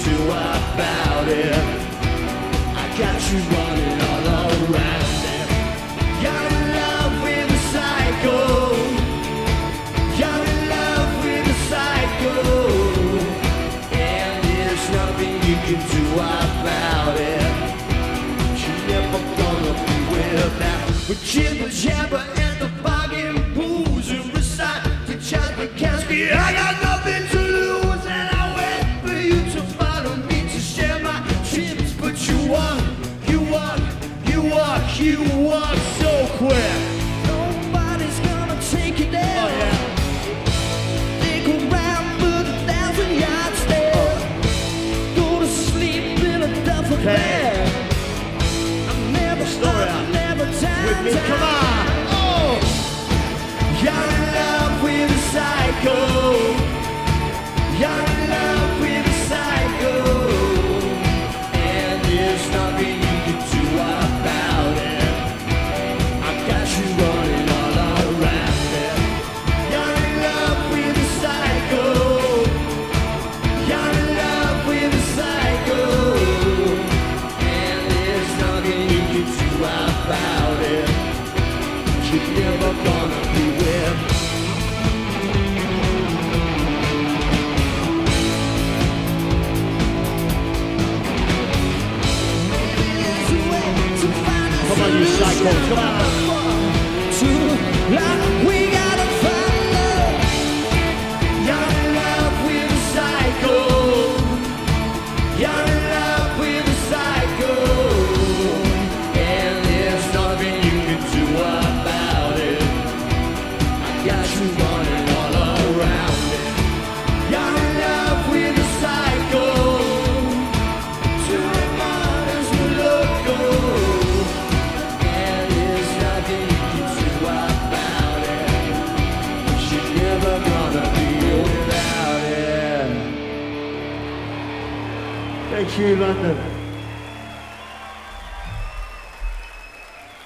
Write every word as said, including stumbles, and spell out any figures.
do about it? I got you running all around it. You're in love with a psycho. You're in love with a psycho. And there's nothing you can do about it. You're never gonna be without. But jibber jabber and the bargain pools and recite the Charlie Kasky. I got nothing to lose and I wait for you to follow me to share my trips. But you walk, you walk, you walk, you walk so quick. Nobody's gonna take you down. Oh, yeah. They go round for a thousand yard stare. Go to sleep in a duffel bag. I'm never Story I'm never time, with me, time. come on. Oh, you're in love with a psycho. You're in love with a psycho. And there's nothing you can do about it. I got you running all around it. You're in love with a psycho. You're in love with a psycho. And there's nothing you can do about it. You're never gonna be with. Come on, you psychos, come on. We gotta find love. You're in love with a psycho. You're in love with a psycho. And there's nothing you can do about it. I got you running all around it. You're in love with a psycho. To remind us we're loco. And there's nothing you can do about it. She's never gonna be without it. Thank you, London.